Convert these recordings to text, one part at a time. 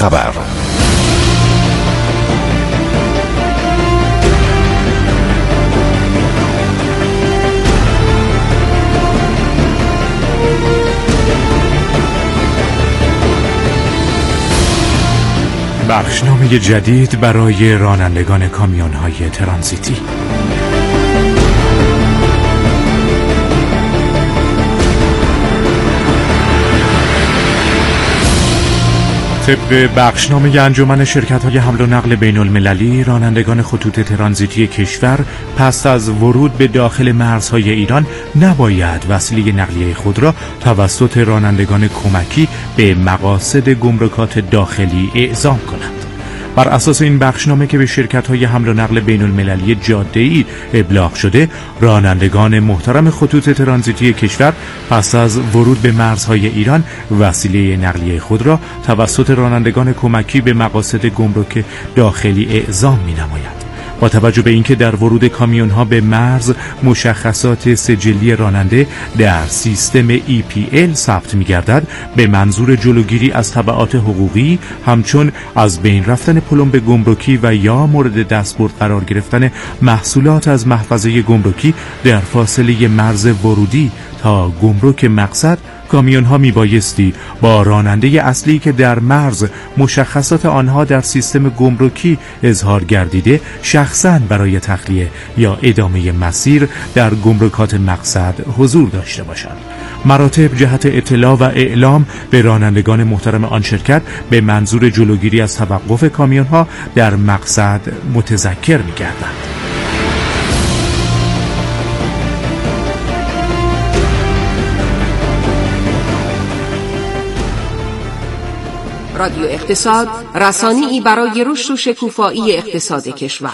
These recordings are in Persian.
خبر. بخشنامه جدید برای رانندگان کامیون‌های ترانزیتی. طبق بخشنامه انجمن شرکت‌های حمل و نقل بین‌المللی، رانندگان خطوط ترانزیتی کشور پس از ورود به داخل مرزهای ایران نباید وسیله نقلیه خود را توسط رانندگان کمکی به مقاصد گمرکات داخلی اعزام کنند. بر اساس این بخشنامه که به شرکت‌های حمل و نقل بین‌المللی جاده‌ای ابلاغ شده، رانندگان محترم خطوط ترانزیتی کشور پس از ورود به مرزهای ایران وسیله نقلیه خود را توسط رانندگان کمکی به مقاصد گمرک داخلی اعزام می‌نمایند. با توجه به اینکه در ورود کامیون‌ها به مرز مشخصات سجلی راننده در سیستم EPL ثبت می‌گردد، به منظور جلوگیری از تبعات حقوقی همچون از بین رفتن پلمب گمرکی و یا مورد دستبرد قرار گرفتن محصولات از محفظه گمرکی در فاصله مرز ورودی تا گمرک مقصد، کامیون‌ها میبایستی با راننده اصلی که در مرز مشخصات آنها در سیستم گمرکی اظهار گردیده شخصاً برای تخلیه یا ادامه مسیر در گمرکات مقصد حضور داشته باشند. مراتب جهت اطلاع و اعلام به رانندگان محترم آن شرکت به منظور جلوگیری از توقف کامیون‌ها در مقصد متذکر می‌گردند. رادیو اقتصاد، رسانه‌ای برای رشد و شکوفایی اقتصاد کشور.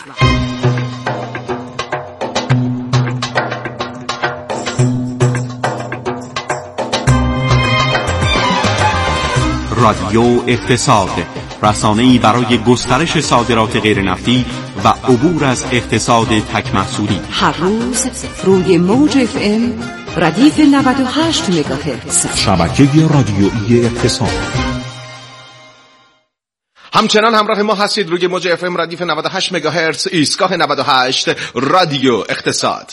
رادیو اقتصاد، رسانه‌ای برای گسترش صادرات غیرنفتی و عبور از اقتصاد تک محصولی. هر روز روی موج FM ردیف 98 مگاهرتز. شبکه رادیویی اقتصاد. همچنان همراه ما هستید روی موج FM ردیف 98 مگاهرتز، ایستگاه 98 رادیو اقتصاد.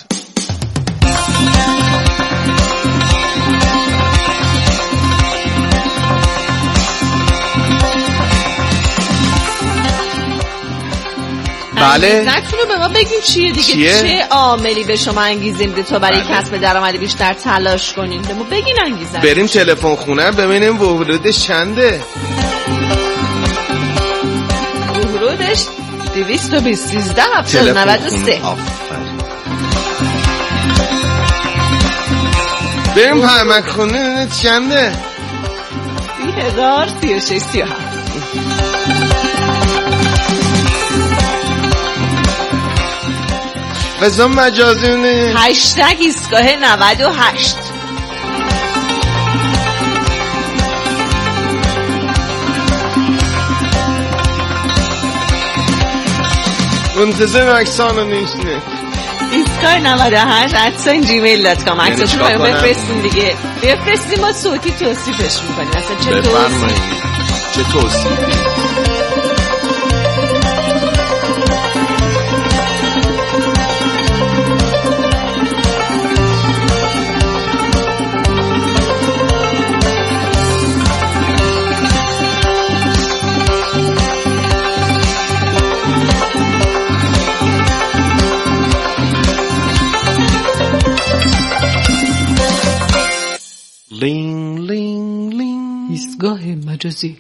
بله، انگیزتون رو به ما بگین چیه دیگه؟ چه عاملی به شما انگیزه میده تا برای کسب درآمد بیشتر تلاش کنین؟ به ما بگین انگیزتون. بریم تلفن خونه ببینیم ورودش چنده. ورودش 213 بریم پرمک خونه چنده؟ 3036 فضا مجازونه هشتگ ایستگاه 98. منتظر اکسانو نیشنه ایستگاه 98 @gmail.com. عکساتون رو بفرستین دیگه، بفرستین ما صوتی توصیفش میکنیم. اصلا چه توصیفی؟ چه توصیفی؟ ایستگاه مجازی.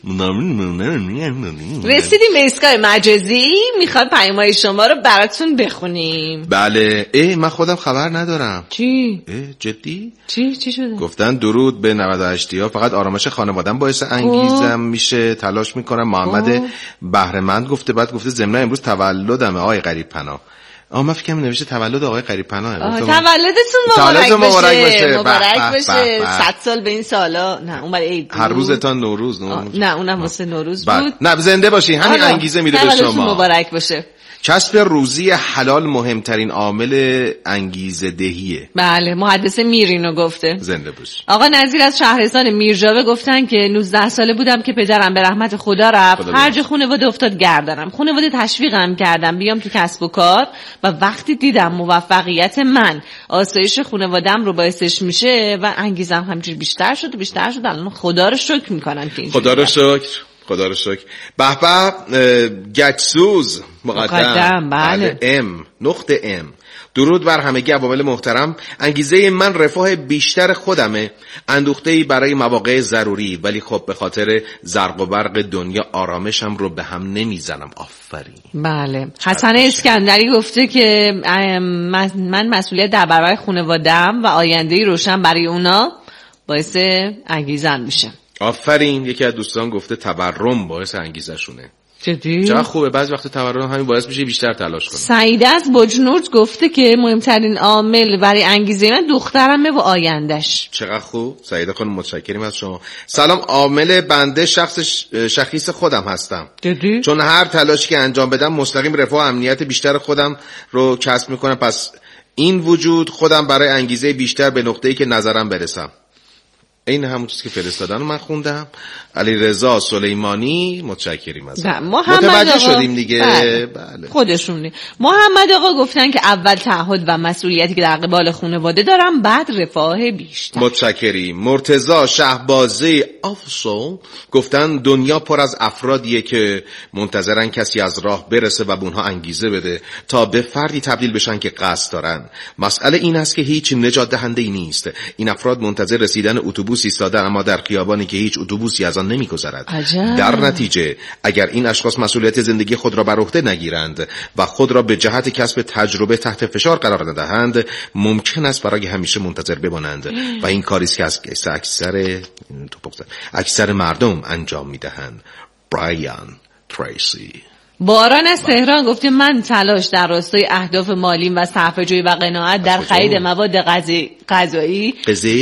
رسیدیم به ایستگاه مجازی. میخواد پیام‌های شما رو براتون بخونیم. بله. من خودم خبر ندارم. چی؟ جدی؟ چی شده؟ گفتن درود به 98 ها، فقط آرامش خانواده‌ام باعث انگیزم میشه، تلاش میکنم. محمد بهره‌مند گفته، بعد گفته ضمن امروز تولدمه آقای غریب پناه. من فکرم نوشته تولد آقای غریب پناه. تولدتون مبارک بشه. 100 سال به این سالا. نه اون برای عید. هر روزتان نوروز. نه اونم واسه نوروز بود. نه زنده باشی، همین انگیزه میده به شما. مبارک باشه. کسب روزی حلال مهمترین عامل انگیزه دهیه. بله، محدث میرینو گفته. زنده باش. آقا نظیر از شهرستان میرجاوه گفتن که 19 ساله بودم که پدرم به رحمت خدا رفت. خرج خانواده افتاد گردنم. خانواده تشویقم کردم بیام تو کسب و کار و وقتی دیدم موفقیت من آسایش خانواده‌ام رو باعثش میشه و انگیزم همینجوری بیشتر شد. الان خدا رو شکر میکنم که خدا رو شکر. به به گچسوز مقدم. بله. نقطه ام. درود بر همگی عوامل محترم. انگیزه من رفاه بیشتر خودمه، اندوخته‌ای برای مواقع ضروری، ولی خب به خاطر زرق و برق دنیا آرامشم رو به هم نمیزنم. آفرین. بله. حسن اسکندری گفته که من مسئولیت در برابر خانواده‌ام و آینده‌ای روشن برای اونا باعث انگیزم میشه. آفرین. یکی از دوستان گفته تورم باعث انگیزه شونه. جدی؟ چقدر خوبه. بعضی وقت تورم همین باعث میشه بیشتر تلاش کنه. سعید از بجنورد گفته که مهمترین عامل برای انگیزه من دخترمه و آیندهش. چقدر خوب. سعیده خانم متشکریم از شما. سلام. عامل بنده شخص خودم هستم. جدی؟ چون هر تلاشی که انجام بدم مستقیم رفاه و امنیت بیشتر خودم رو کسب میکنم. پس این وجود خودم برای انگیزه بیشتر به نقطه‌ای که نظرم برسم. این همون چیزی که فرستادن رو من خوندم. علیرضا سلیمانی متشکریم از متوجه شدیم دیگه. بله. خودشونی. محمد آقا گفتن که اول تعهد و مسئولیتی که در قبال خانواده دارم، بعد رفاه بیشتر. متشکریم. مرتضی شهبازی آفسو گفتن دنیا پر از افرادیه که منتظرن کسی از راه برسه و به اونها انگیزه بده تا به فردی تبدیل بشن که قصد دارن. مسئله این است که هیچ نجات دهنده‌ای نیست. این افراد منتظر رسیدن اتوبوس ایستادن، اما در خیابانی که هیچ اتوبوسی از آن نمی‌گذرد. در نتیجه اگر این اشخاص مسئولیت زندگی خود را بر عهده نگیرند و خود را به جهت کسب تجربه تحت فشار قرار ندهند، ممکن است برای همیشه منتظر بمانند و این کاری است که اکثر مردم انجام می‌دهند. برایان تریسی. باران از تهران گفته من تلاش در راستای اهداف مالیم و صرفه‌جویی و قناعت در خرید مواد غذایی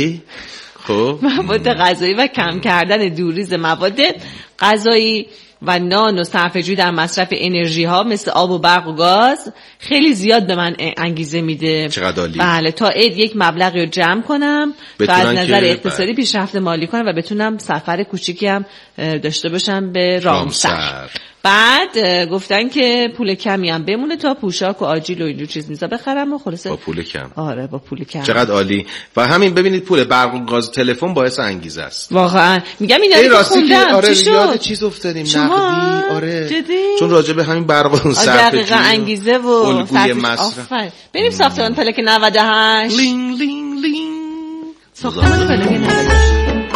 مواد غذایی و کم کردن دوریز مواد غذایی و نان و صرفه‌جویی در مصرف انرژی ها مثل آب و برق و گاز خیلی زیاد به من انگیزه میده. چقدر عالی. بله، تا عید یک مبلغی رو جمع کنم و از نظر اقتصادی پیشرفت مالی کنم و بتونم سفر کوچیکی هم داشته باشم به رامسر. بعد گفتن که پول کمی هم بمونه تا پوشاک و آجیل و اینجور چیز میزا بخرم و خلاصه با پول کم. آره با پول کم. چقدر عالی. و همین ببینید پول برق و گاز تلفن باعث انگیزه است. واقعا میگم اینا رو خوندم. آره یاد چیز افتادیم نقدی. آره جدی؟ چون راجع به همین برق و صرفه‌جویی دقیقاً انگیزه و الگوی مصرف. بریم ساختمان فلک 98. لینگ لینگ لینگ. ساختمان فلک 98.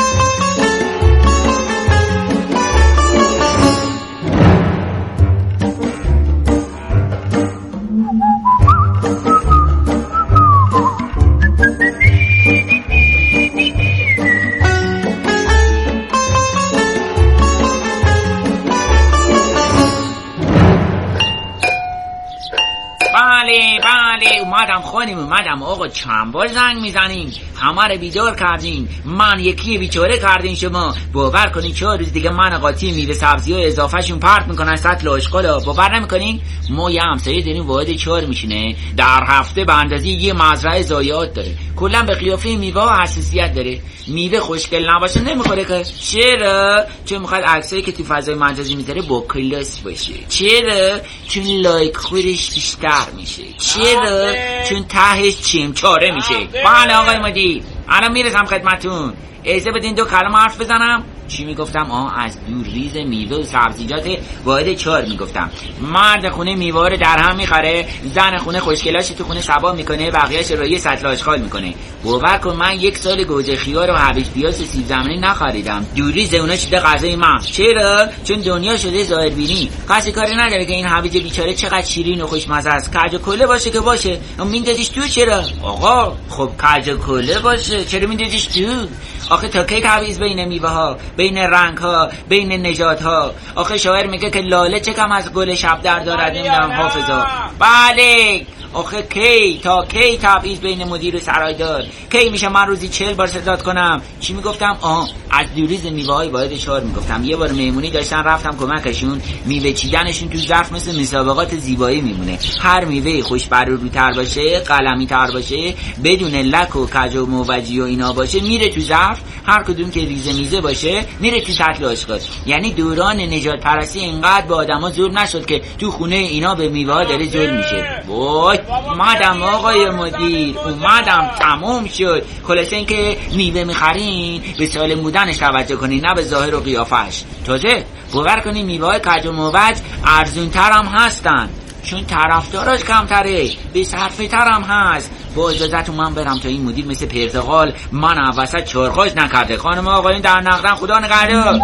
بله اومدم آقا چند بار زنگ میزنین، همه رو بیدار کردین، من یکی بیچاره کردین شما. باور کنین 4 روز دیگه من قاطی میوه سبزی ها اضافه شون پرت میکنن سطل آشغالا. باور نمیکنین ما یه همسایه داریم وارد 4 میشینه، در هفته به اندازه یه مزرعه ضایعات داره، کلا به قیافه میوه ها حساسیت داره. میوه خوشگل نباشه نمیخوره که. چرا؟ چون میخواد عکسایی که تو فضای مجازی میذاره با کلاس باشه. چرا؟ چون لایک خورش بیشتر میشه. چرا؟ چون تهش چمچاره میشه. بله آقای مدیر الان میرسم خدمتون. اجازه بدین 2 کلمه حرف بزنم. چی میگفتم؟ از دور ریز میوه و سبزیجات وارد 4 میگفتم. مرد خونه میوه رو در هم میخره، زن خونه خوشگلاش تو خونه سبا میکنه، بقیه‌اش رو یه سطل آشغال میکنه. باور کن من 1 سال گوجه خیار و هویج پیاز و سیب زمینی نخریدم. دوریز اونا شده غذای من. چرا؟ چون دنیا شده ظاهربینی. کسی کاری نداره که این هویج بیچاره چقدر شیرین و خوشمزه است. کج و کله باشه که باشه. میندازیش تو. چرا؟ آقا خب کج و کله باشه چرا میندازیش تو؟ آخه تا کی تعویض بین میوه ها، بین رنگ ها، بین نژاد ها؟ آخه شاعر میگه که لاله چه کم از گل شب در دارد. نمیدونم حافظا. بله آخه کی تبعیض بین مدیر و سرایدار؟ کی میشه من روزی 40 بار صدات کنم؟ چی میگفتم؟ از دیروز میوه‌های واحد شعار میگفتم. یه بار مهمونی داشتن رفتم کمکشون، میوه چیدنشون تو ظرف مثل مسابقات زیبایی میمونه. هر میوه خوش روتر باشه، قلمی تر باشه، بدون لک و کج و موجی و اینا باشه، میره تو ظرف. هر کدوم که ریزه میزه باشه میره تو سطل آشغال. یعنی دوران نجات پرستی اینقدر به آدما ظلم نشد که تو خونه اینا به میوه ها داره ظلم میشه. وای اومدم آقای مدیر، اومدم، تموم شد. خلاصه این که میوه میخرین به سالم بودنش توجه کنین، نه به ظاهر و قیافش. تازه باور کنین میوه های کج و موج ارزون تر هم هستن، چون طرفداراش کمتره، به صرفه تر هم هست. با اجازهتون من برم تا این مدیر مثل پرتقال من وسط چارخاش نکرده. خانم آقایون در نقدن، خدا نگهدار.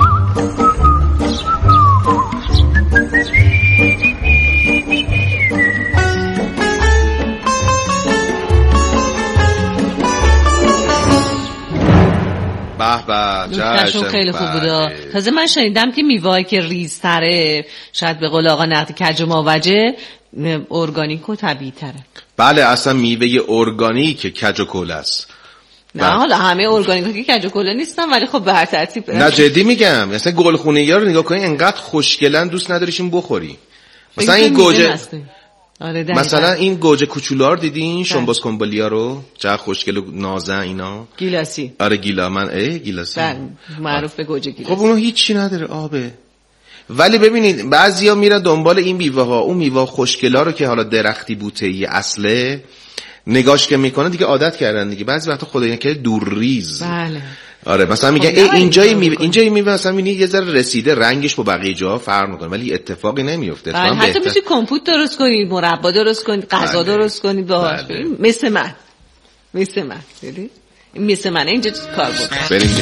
نکتهشون خیلی خوب بوده. تازه من شنیدم که میوه‌ای که ریزتره، شاید به قول آقا نقدی کج و موجه، ارگانیک و طبیعی تره. بله اصلا میوه ارگانیک کج و کوله است. نه حالا همه ارگانیک که کج و کوله نیستن، ولی خب به هر ترتیب نه جدی میگم، مثلا گلخونه‌ای رو نگاه کنی انقدر خوشگلن دوست نداریشون بخوری. مثلا این گوجه، مثلا این گوجه کوچولار دیدین؟ شنباز کنبالیا رو چقدر خوشگل و نازن اینا. گیلاسی. آره گیلا، من گیلاسی معروف به گوجه گیلاسی. خب اونو هیچی نداره، آبه. ولی ببینید بعضیا میرن دنبال این میوه ها، اون میوه خوشگلا رو که حالا درختی بوته‌ای اصله نگاش که میکنه دیگه عادت کردن دیگه. بعضی وقتا خدایی که دور ریز. بله. آره مثلا میگن اینجای میوه مثلا میبینی یه ذره رسیده، رنگش با بقیه جاها فرق میکنه، ولی اتفاقی نمیفته. حتی میشه کمپوت درست کنید، مربا درست کنید، غذا درست کنید باهاش. مثل من دیدی؟ مثل من اینجا کار بود. بریم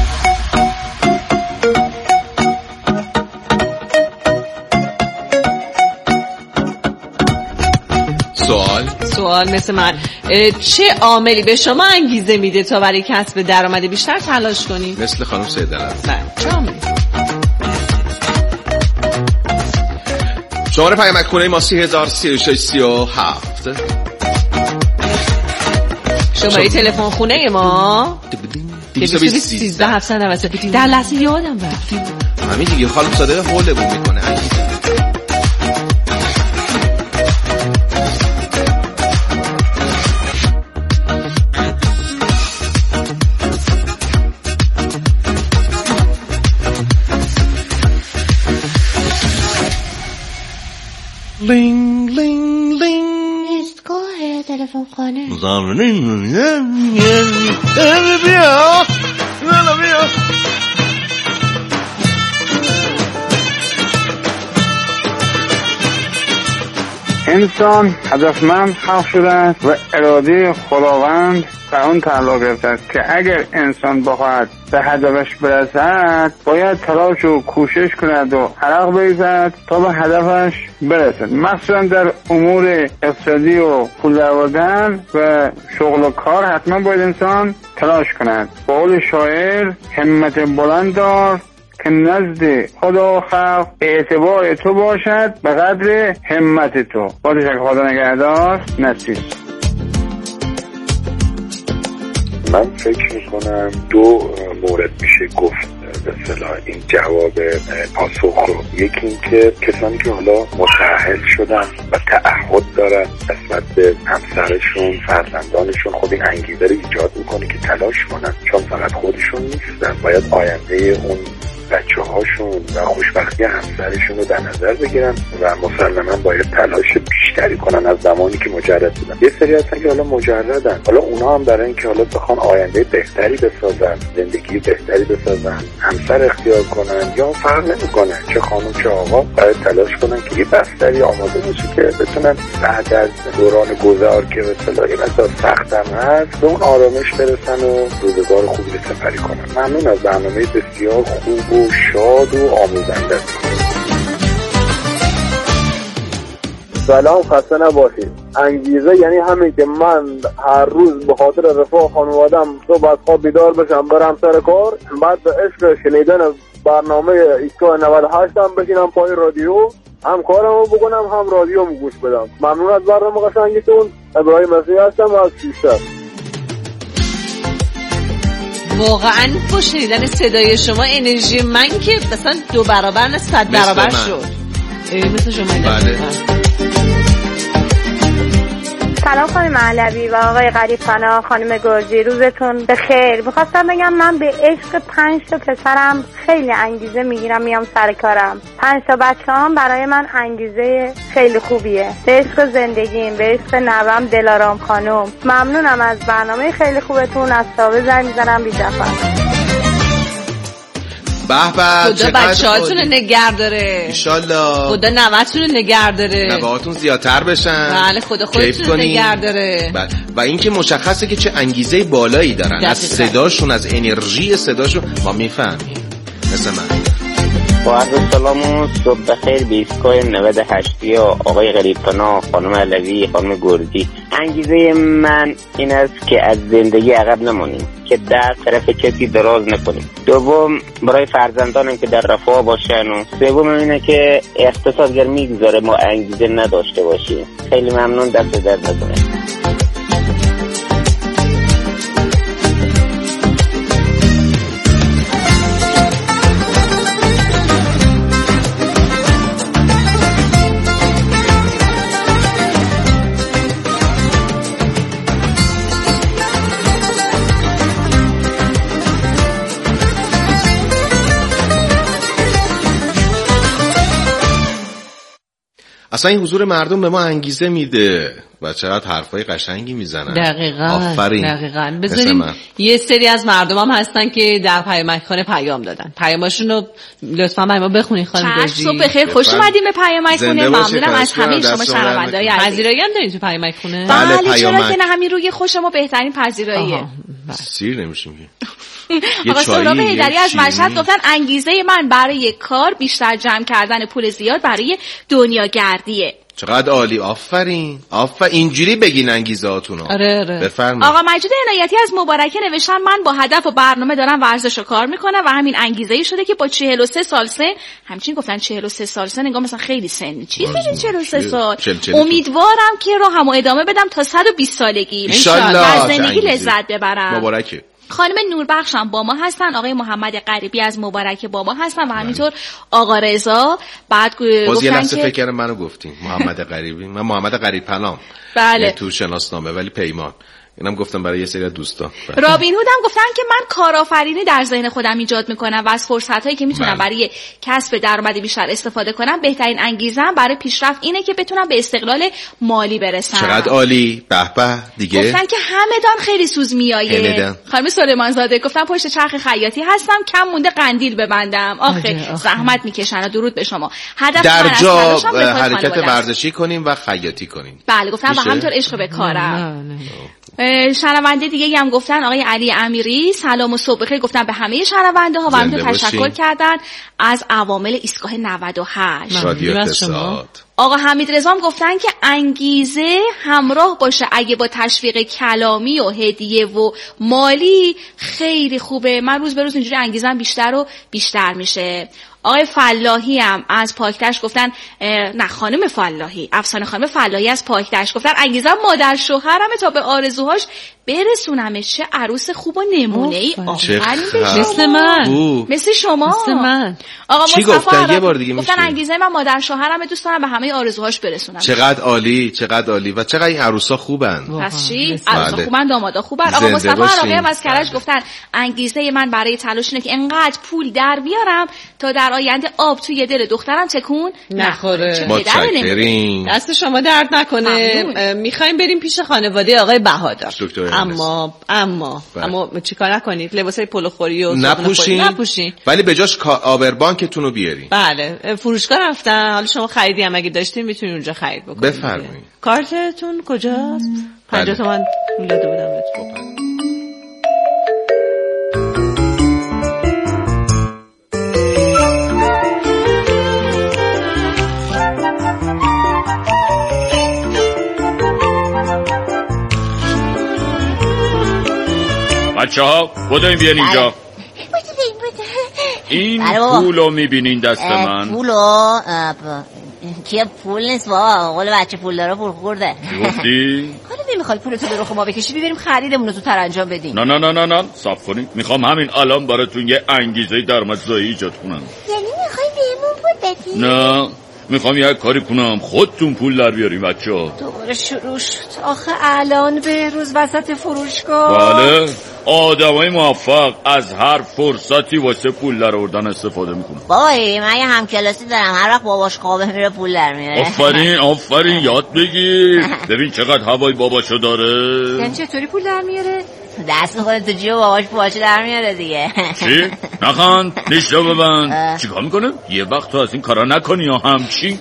سوال مثل من، چه عاملی به شما انگیزه میده تا برای کسب درآمد بیشتر تلاش کنی؟ مثل خانم سیدلال. چه عاملی؟ شماره پیامک خونه ما 303637. شماره تلفن خونه ما 223 در لحظه یادم رفت. همین دیگه خانم صدای هول بو میکنه. لینگ لینگ لینگ ایستگاه تلفن خانه. بیا انسان هدفمند خلق شده است و اراده خداوند در آن تعلق گرفته است که اگر انسان بخواهد به هدفش برسد باید تلاش و کوشش کند و عرق بریزد تا به هدفش برسد. مخصوصا در امور اقتصادی و پول درآوردن و شغل و کار حتما باید انسان تلاش کند. با قول شاعر همت بلند دار که نزد خدا خلق اعتبار تو باشد به قدر همت تو. با تشکر، خدا نگهدار. نصیر. من فکر میکنم دو مورد میشه گفت به اصطلاح این جواب پاسخ رو. یکی این که کسانی که حالا متأهل شدن و تعهد دارن نسبت به همسرشون، فرزندانشون، خب این انگیزه رو ایجاد میکنه که تلاش کنن، چون فقط خودشون نیستن، باید آینده اون بچه هاشون و خوشبختی همسرشون رو در نظر بگیرن و مسلما باید تلاش بیشتری کنن از زمانی که مجرد بودن. یه سری هستن که حالا مجردن، حالا اونا هم برای اینکه حالا بخوان آینده بهتری بسازن، زندگی بهتری بسازن، همسر اختیار کنن یا فرق نمیکنه چه خانم چه آقا، باید تلاش کنن که یه بستری آماده باشه که بتونن بعد از دوران گذار که به اصطلاح این مقدار سخت هم هست به اون آرامش برسن و روزگار خوبی رو سپری کنن. ممنون از برنامه بسیار خوب و شاد و آموزنده. سلام، خسته نباشید. انگیزه یعنی همین که من هر روز به خاطر رفاه خانوادم صبح از خواب بیدار بشم برم سر کار، بعد به عشق شنیدن برنامه ایستگاه 98 هم بشینم پای رادیو هم کارمو بکنم هم رادیومو گوش بدم. ممنون از برنامه قشنگتون. ابراهیم مسیحی هستم از شیشتر. واقعا با شنیدن صدای شما انرژی من که مثلا 2 برابر نه 100 برابر شد. مثل شما. بله. سلام خانم علوی و آقای غریب پناه، خانم گرجی، روزتون بخیر. می‌خواستم بگم من به عشق 5 تا پسرم خیلی انگیزه میگیرم میام سر کارم. 5 تا بچه‌ام برای من انگیزه خیلی خوبیه. به عشق زندگیم، به عشق نوام دلارام خانم. ممنونم از برنامه خیلی خوبتون. از تابه زنگ می‌زنم بی جفا. به به، خدا بچه‌هاتون رو نگه داره ان شاءالله. خدا نوه‌تون رو نگه داره، نوه‌هاتون زیادتر بشن. بله خدا خودتون رو نگه داره. بله. و اینکه مشخصه که چه انگیزه بالایی دارن دقیقا. از صداشون، از انرژی صداشون ما میفهمیم. مثل من با عرض سلام و صبح بخیر به ایستگاه 98 آقای غریب پناه، خانم علوی، خانم گرجی. انگیزه من این است که از زندگی عقب نمونیم، که در طرف کسی دراز نکنیم. دوم برای فرزندانم که در رفاه باشن و سوم اینه که اقتصادگر میگذاره ما انگیزه نداشته باشیم. خیلی ممنون، دست درد نکنه. اصلا این حضور مردم به ما انگیزه میده و چقدر حرفای قشنگی میزنن. دقیقاً. آفرین. دقیقاً. بذاریم یه سری از مردم هم هستن که در پیامک‌خانه پیام دادن. پیاماشون رو لطفاً برای ما بخونید خانم گرجی. صبح بخیر، خوش اومدین به پیامک‌خانه. ممنونم از همه شما شنونده‌های عزیز. پذیرایی هم دارین تو پیامک‌خانه؟ بله، چرا که نه، همین روی خوش شما بهترین پذیراییه. سیر نمیشیم. آقا سهراب حیدری از مشهد گفتن انگیزه من برای کار بیشتر جمع کردن پول زیاد برای دنیاگردیه. چقدر عالی، آفرین. اینجوری بگین انگیزه هاتونو. آره. بفرمایید. آقا مجید عنایتی از مبارکه نوشتن من با هدف و برنامه دارم ورزش و کار میکنم و همین انگیزه‌ای شده که با 43 سال سن، همچنین گفتن 43 سال سن نگاه مثلا خیلی سن. چی میگی 43 سال؟ امیدوارم که راهمو ادامه بدم تا 120 سالگی. ان شاءالله از زندگی لذت ببرم. مبارکه. خانم نوربخش هم با ما هستن، آقای محمد غریبی از مبارکه با ما هستن و همینطور آقا رضا. بعد گفتن که فکر کردم منو گفتین محمد غریبی. من محمد غریب پناه. بله. تو شناسنامه ولی پیمان. اینم گفتم برای یه سری از دوستان. رابین هود هم گفتن که من کارآفرینی در ذهن خودم ایجاد میکنم و از فرصتایی که میتونم برای کسب درآمد بیشتر استفاده کنم. بهترین انگیزه‌ام برای پیشرفت اینه که بتونم به استقلال مالی برسم. چقدر عالی. به به. دیگه گفتن که همدان خیلی سوز میایه. خانم سلیمان زاده گفتن پشت چرخ خیاطی هستم، کم مونده قندیل ببندم. آخه زحمت میکشن. درود به شما. هدف در جا حرکت ورزشی کنیم و خیاطی کنیم. بله گفتن و همینطور عشق به کارم. شنونده دیگه هم گفتن آقای علی امیری سلام و صبح بخیر، گفتن به همه شنونده ها و همینطور تشکر کردن از عوامل ایستگاه 98 رادیو اقتصاد. آقا حمید رضا هم گفتن که انگیزه همراه باشه اگه با تشویق کلامی و هدیه و مالی خیلی خوبه. من روز به روز اینجوری انگیزم بیشتر و بیشتر میشه. آقای فلاحی هم از پاکدشت گفتن، نه خانم فلاحی، افسانه خانم فلاحی از پاکدشت گفتن انگیزم مادر شوهرمه تا به آرزوهاش برسونمش. چه عروس خوب و نمونه ای. آفرین مثل من، مثل شما، مثل من. آقا چی گفتن؟ یه بار دیگه گفتن انگیزه من مادر شوهرمه، دوست دارم به همه آرزوهاش برسونم. چقدر عالی، چقدر عالی و چقدر این عروسا خوبن. پس چی؟ عروسا خوبن، دامادا خوبن. آقا مصطفی عراقی هم از کرج گفتن انگیزه من برای تلاش اینه که انقدر پول در بیارم تا در آینده آب توی دل دخترم تکون نخوره. متشکریم. دست شما درد نکنه. میخوایم بریم پیش خانواده آقای بهادر. اما چیکار نکنید، لباسای پلوخوری و نپوشین، ولی به جاش آبربانکتون رو بیارین. بله، فروشگاه رفتن. حالا شما خریدی هم اگه داشتین میتونید اونجا خرید بکنید. بفرمایید. کارتتون کجاست؟ 50 تومن پول داده بودم بهتون. بچه‌ها بدوین بیان اینجا. این پولو میبینین دست من؟ پولو که پول نیست بابا، قول بچه پول داره پول خورده. گفتی؟ حالا نمیخوای پولتو به رخ ما بکشی ببریم خریدمون رو زودتر انجام بدیم؟ نه صبر کنید. میخوام همین الان براتون یه انگیزه درآمدزایی ایجاد کنم. یعنی میخوای بهمون پول بدی؟ نه، میخوام یک کاری کنم خودتون پول در بیاریم بچه‌ها. دوباره شروع شد. آخه الان بهروز وسط فروشگاه. بله، آدمای موفق از هر فرصتی واسه پول در آوردن استفاده میکنن. بابایی من یه همکلاسی دارم، هر وقت باباش خوابه میره پول در میاره. آفرین یاد بگیر. ببین چقدر هوای باباشو داره. یعنی چطوری پول در میاره؟ دست میکنه تو جیب باباش پاچه در میاره دیگه. چی؟ نخند، نیشتو ببند. چیکار میکنه؟ یه وقت تو از این کارا نکنی یا همچی؟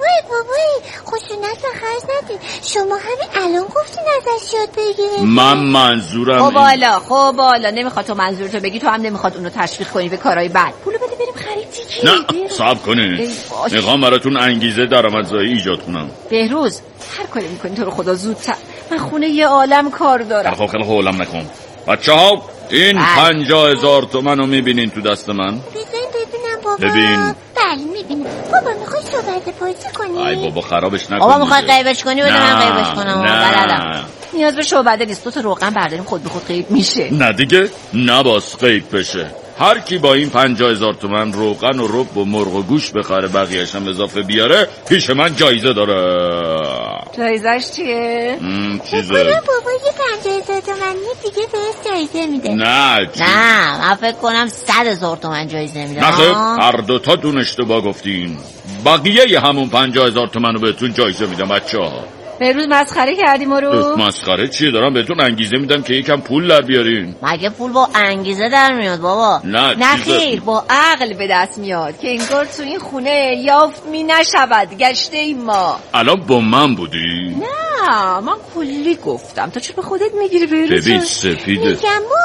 بابایی خشونت رو خرج ندید. شما همین الان گفتین ازش یاد بگیرید. من منظورم خب بالا نمیخواد تو منظورتو بگی، تو هم نمیخواد اونو تشویق کنی به کارهای بد. پولو بده بریم خرید دیگه. نه صبر کنی، میخوام براتون انگیزه درآمدزایی ایجاد کنم. بهروز هر کاری میکنی تو رو خدا زودتر، من خونه یه عالم کار دارم. خیلی هولم نکن بچه‌ها. این 50,000 تومن رو میبینین تو دست من؟ ببینم بابا. ببین. بله میبینم. بابا میخوای صحبت بازی کنی؟ ای بابا خرابش نکن. بابا میخوای غیبش کنی بده من غیبش کنم. بلدم. نیاز به شعبده نیست، 2 تا روغن برداریم خود به خود غیب میشه. نه دیگه نباس غیب بشه. هر کی با این 50,000 تومن روغن و رب و مرغ و گوش بخره بقیه‌اش هم اضافه بیاره پیش من جایزه داره. جایزش چیه؟ چیزه بابا یه 50,000 تومن دیگه بهش جایزه میده. نه من فکر کنم 100,000 تومن جایزه میده. نه خب هر دوتاتون اشتباه گفتین. بقیه همون 50,000 تومن رو بهتون جایزه میدم بچه‌ها. بهروز مسخره کردی ما رو؟ مسخره چیه؟ دارم بهتون انگیزه میدم که یکم پول در بیارین. مگه پول با انگیزه در میاد بابا؟ نه خیر، با عقل به دست میاد که انگار تو این خونه یافت می نشود. گشته ایم ما. الان با من بودی؟ نه من کلی گفتم، تو چه به خودت میگیری بهروز؟ ببین سپیده میگم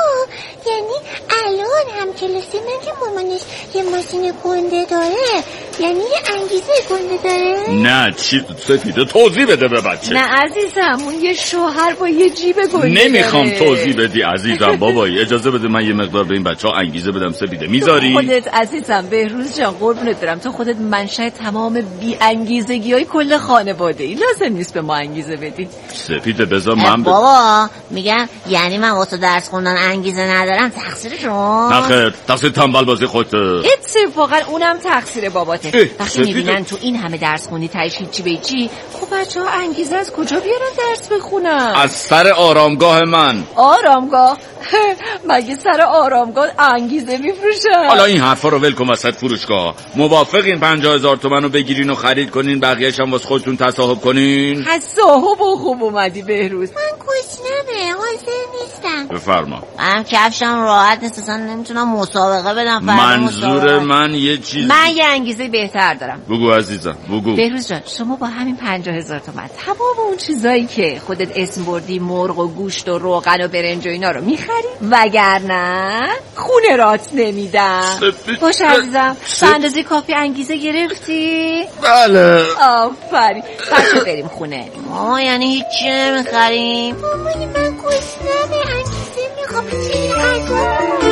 یعنی الان هم کلاسی من که مامانش یه ماشین گنده داره یعنی یه انگیزه گنده داره؟ نه چی سپیده توضیح بده به بچه. نه عزیزم اون یه شوهر با یه جیب گنده نمیخوام داره. توضیح بدی عزیزم. بابایی اجازه بده من یه مقدار به این بچه ها انگیزه بدم. سپیده میذاری؟ خودت عزیزم بهروز جان قربونت برم، تو خودت منشأ تمام بی انگیزگی های کل خانواده ای، لازم نیست به ما انگیزه بدی. سپیده بذار من بابا میگم یعنی من واسه درس خوندن انگیزه ندارم، تقصیر شما؟ نخیر، تقصیر تنبل بازی خودته. اتفاقا اونم تقصیر باباته. وقتی میبینن تو این همه درس خوندی تهش هیچی به چی، خب بچه‌ها انگیزه از کجا بیارن درس بخونن؟ از سر آرامگاه من. آرامگاه؟ مگه سر آرامگاه انگیزه میفروشن؟ حالا این حرفا رو ول کن وسط فروشگاه. موافقین 50,000 تومن رو بگیرین و خرید کنین، بقیه‌اش هم واسه خودتون تصاحب کنین؟ تصاحب خوب اومدی بهروز. من گشنمه حاضر نیستم. بفرما. من کفشم راحت نیست، اصلا نمیتونم مسابقه بدم. منظور من یه چیز. من یه انگیزه بهتر دارم. بگو عزیزم بگو. بهروز جان شما با همین 50,000 تومن تمام اون چیزایی که خودت اسم بردی، مرغ و گوشت و روغن و برنج و اینا رو میخری، وگرنه خونه رات نمیدم. باشه عزیزم، به اندازه کافی انگیزه گرفتی؟ بله. آفرین. بچه بریم خونه. یعنی هیچی نمیخریم؟ مامانی من گشنمه، انگیزه میخوام. چه عجب.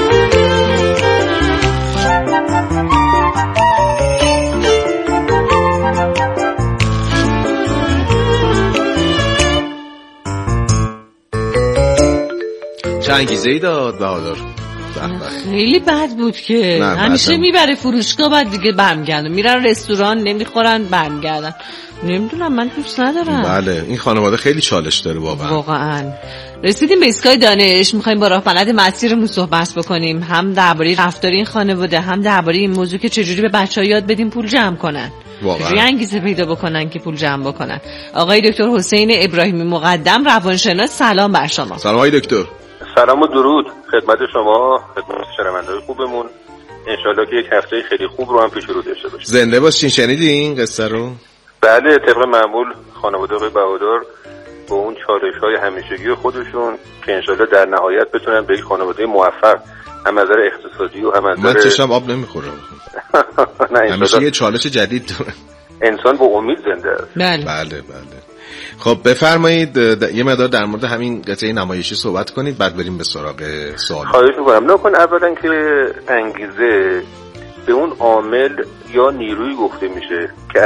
چه انگیزه ای داد بهادر؟ خیلی بد بود که همیشه میبره فروشگاه بعد دیگه برمیگردن، میرن رستوران نمیخورن برمیگردن. نمیدونم من دوست ندارم. بله این خانواده خیلی چالش داره واقعا. رسیدیم به ایستگاه دانش، میخوایم با راهبلد مسیرمون صحبت بکنیم، هم درباره رفتار این خانواده، هم درباره این موضوع که چجوری به بچه‌ها یاد بدیم پول جمع کنن، چجوری انگیزه پیدا بکنن که پول جمع بکنن. آقای دکتر حسین ابراهیمی مقدم روانشناس، سلام بر شما. سلام آقای دکتر. سلام و درود خدمت شما، خدمت شنونده‌های خوبمون. انشالله که یک هفته خیلی خوب رو هم پیش رو داشته باشیم. زنده باشین. شنیدی این قصه رو؟ بله طبق معمول خانواده آقای بهادر با اون چالش‌های همیشگی خودشون که انشالله در نهایت بتونن به یک خانواده موفق هم از نظر اقتصادی و هم از نظر من چشم آب نمیخورم. همیشه یه چالش جدید داره. انسان با امید زنده است. بله. خب بفرمایید یه مقدار در مورد همین قطعه نمایشی صحبت کنید بعد بریم به سراغ سوال. خواهش می‌کنم. نکن اولا که انگیزه به اون عامل یا نیروی گفته میشه که از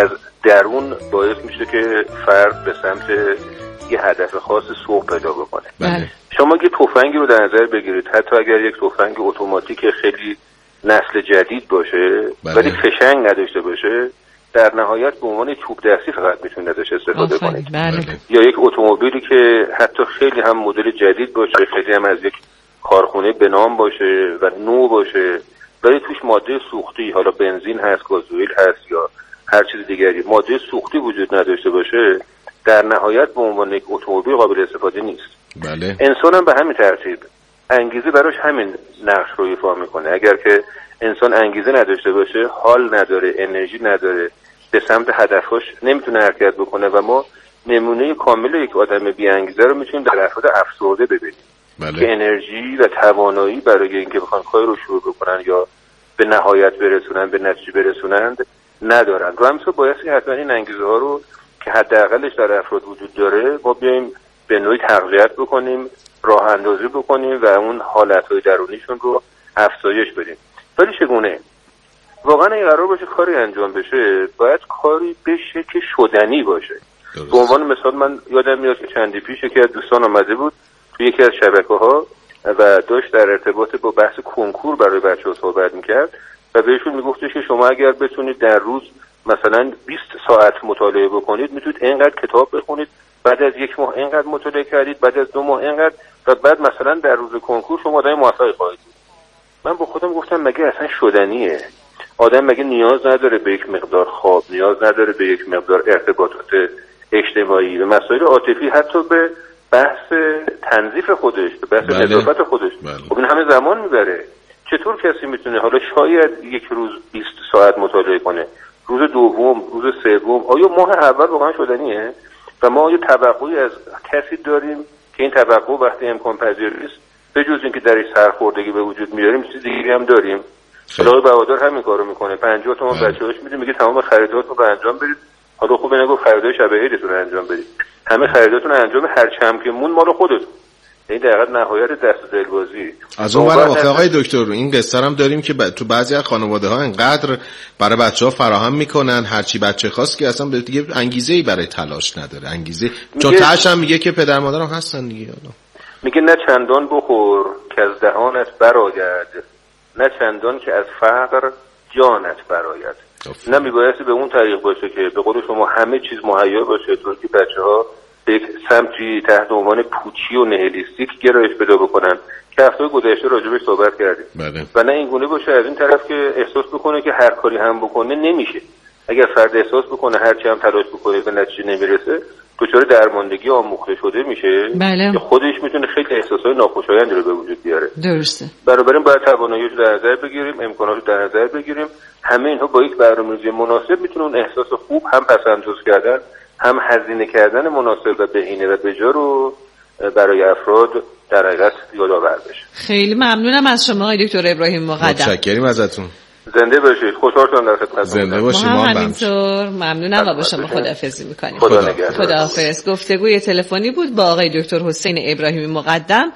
درون باعث میشه که فرد به سمت یه هدف خاص سوق پیدا بکنه. بله. شما یه تفنگی رو در نظر بگیرید، حتی اگر یک تفنگ اتوماتیک خیلی نسل جدید باشه ولی فشنگ نداشته باشه، در نهایت به عنوان چوب دستی فقط میتونید ازش استفاده کنید. یا یک اتومبیلی که حتی خیلی هم مدل جدید باشه، خیلی هم از یک کارخونه به نام باشه و نو باشه، ولی توش ماده سوختی، حالا بنزین هست، گازوئیل هست یا هر چیز دیگری، ماده سوختی وجود نداشته باشه، در نهایت به عنوان یک اتومبیل قابل استفاده نیست. بله. انسان هم به همین ترتیب انگیزه براش همین نقش رو ایفا میکنه. اگر که انسان انگیزه نداشته باشه، حال نداره، انرژی نداره، به سمت هدفش نمیتونه حرکت بکنه و ما نمونه کامل یک آدم بی انگیزه رو میتونیم در افراد افسرده ببینیم. بله. که انرژی و توانایی برای اینکه بخوان کاری رو شروع بکنن یا به نهایت برسونن، به نتیجه برسونند ندارن. رو همینطور بایستی حتما این انگیزه ها رو که حداقلش در افراد وجود داره ما بیایم به نوعی تقویت بکنیم، راه اندازی بکنیم و اون حالتهای درونیشون رو افزایش بدیم. ولی چگونه؟ واقعا این قرار باشه کاری انجام بشه، باید کاری بشه که شدنی باشه. به عنوان مثال من یادم میاد که چندی پیش یکی از دوستان آمده بود تو یکی از شبکه‌ها و داشت در ارتباط با بحث کنکور برای بچه‌ها صحبت می‌کرد و بهشون میگفتش که شما اگر بتونید در روز مثلا 20 ساعت مطالعه بکنید، میتونید اینقدر کتاب بخونید، بعد از یک ماه اینقدر مطالعه کردید، بعد از 2 ماه اینقدر و بعد مثلا در روز کنکور شما آدم موفقی خواهید بود. من با خودم گفتم مگه اصلا شدنیه؟ آدم مگه نیاز نداره به یک مقدار خواب، نیاز نداره به یک مقدار ارتباطات اجتماعی و مسائل عاطفی، حتی به بحث تنظیف خودش، به بحث نظافت خودش؟ خب این همه زمان میبره. چطور کسی میتونه حالا شاید یک روز 20 ساعت مطالعه کنه، روز دوم، روز سوم، آیا ماه اول واقعا شدنیه؟ و ما آیا توقعی از کسی داریم که این توقع وقتی امکان پذیر نیست به جز اینکه درش سرخوردگی به وجود میاریم چیز دیگری هم داریم؟ خدای بهادر همین کارو میکنه، 50 تومن بچه‌هاش میده، میگه تمام خریداتون رو انجام بدید. حالا خوب نگو خریدای شب عیدتون رو انجام بدید، همه خریداتون رو انجام، هر چم که مون مال خودتون. این دقیقاً نهایت دست دلبازی. از اون ور آقای دکتر این قصه هم داریم که تو بعضی از خانواده‌ها انقدر برای بچه‌ها فراهم میکنن هرچی بچه خواست که اصلا دیگه انگیزه‌ای برای تلاش نداره. انگیزه چون تاش هم میگه که پدر مادرم هستن دیگه. میگه نه چندان بخور که از دهانت برآید، نه چندان که از فقر جانت برآید. نه میبایستی به اون طریق باشه که به قول شما همه چیز مهیا باشه طور که بچه‌ها به یک سمتی تحت عنوان پوچی و نهلیستیک گرایش پیدا بکنن که هفته گذشته راجبش صحبت کردیم. بله. و نه این گونه باشه از این طرف که احساس بکنه که هر کاری هم بکنه نمیشه. اگر فرد احساس بکنه هر چی هم تلاش بکنه به نتیجه نمیرسه، دچار درماندگی آموخته شده میشه. بله. که خودش میتونه خیلی احساسات ناخوشایندی رو به وجود بیاره. درسته. بنابراین باید توانایی رو در نظر بگیریم، امکانات رو در نظر بگیریم. همه اینها با یک برنامه‌ریزی مناسب میتونه اون احساس خوب هم پس‌انداز کردن، هم هزینه کردن مناسب و بهینه و بجا رو برای افراد در حقیقت یادآور بشه. خیلی ممنونم از شما آقای دکتر ابراهیم مقدم. متشکریم ازتون. زنده باشید. خوشحال شدم در خدمتتون. زنده باشید. ما همینطور ممنونم و با شما خداحافظی می‌کنیم. خداحافظ. گفتگوی تلفنی بود با آقای دکتر حسین ابراهیمی مقدم،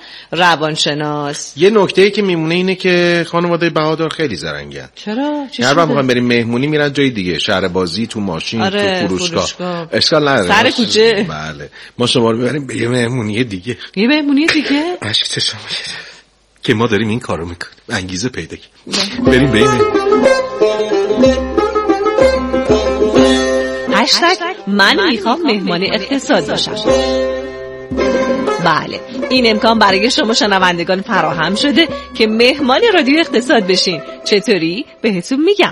روانشناس. یه نکته‌ای که میمونه اینه که خانواده بهادر خیلی زرنگن. چرا؟ هر وقت می‌خوام بریم مهمونی میرن جای دیگه، شهر بازی، تو ماشین، آره، تو فروشگاه. اشکال نداره. سر کوچه. بله. ما شما رو ببریم به یه مهمونی دیگه. یه مهمونی دیگه؟ اشک چشام که ما داریم این کارو میکنیم، انگیزه پیدا کنیم. بریم بین من میخوام مهمان اقتصاد باشم. بله، این امکان برای شما شنوندگان فراهم شده که مهمان رادیو اقتصاد بشین. چطوری؟ بهتون میگم.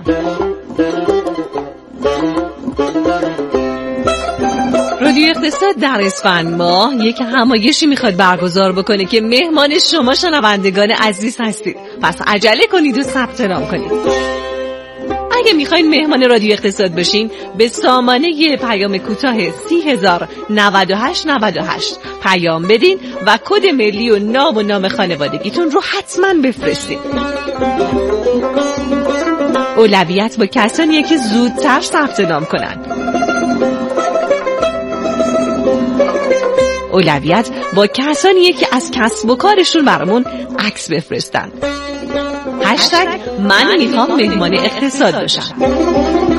رادیو اقتصاد در اسفند ماه یک همایشی میخواد برگزار بکنه که مهمان شما شنوندگان عزیز هستید. پس عجله کنید و ثبت نام کنید. اگه میخواین مهمان رادیو اقتصاد بشین، به سامانه پیام کوتاه 309898 پیام بدین و کد ملی و نام خانوادگیتون رو حتما بفرستید. اولویت با کسانیه که زودتر ثبت نام کنن. اولویت با کسانیه که از کسب و کارشون برامون عکس بفرستن. #من میخوام مهمان اقتصاد باشم.